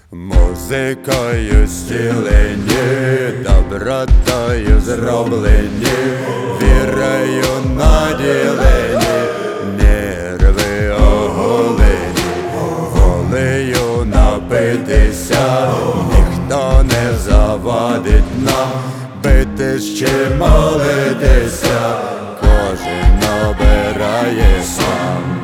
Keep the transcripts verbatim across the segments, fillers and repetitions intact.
Музикою зцілені, добротою зроблені, вірою наділені, нерви оголені, волею напитися, ніхто не завадить нам битись чи молитися, кожен обирає сам.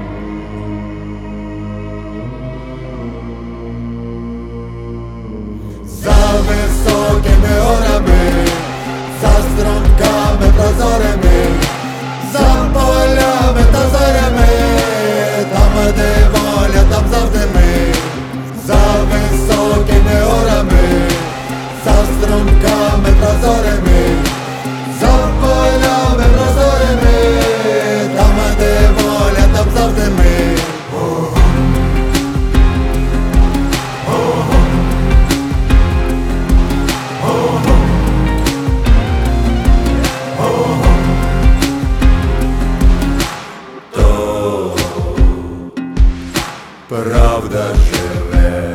За високими горами, за струмками прозорими, за полями та зорями, там де воля, там завжди ми. За високими горами, за струмками прозорими, за полями прозорими, там де воля, там завжди ми. Правда живе.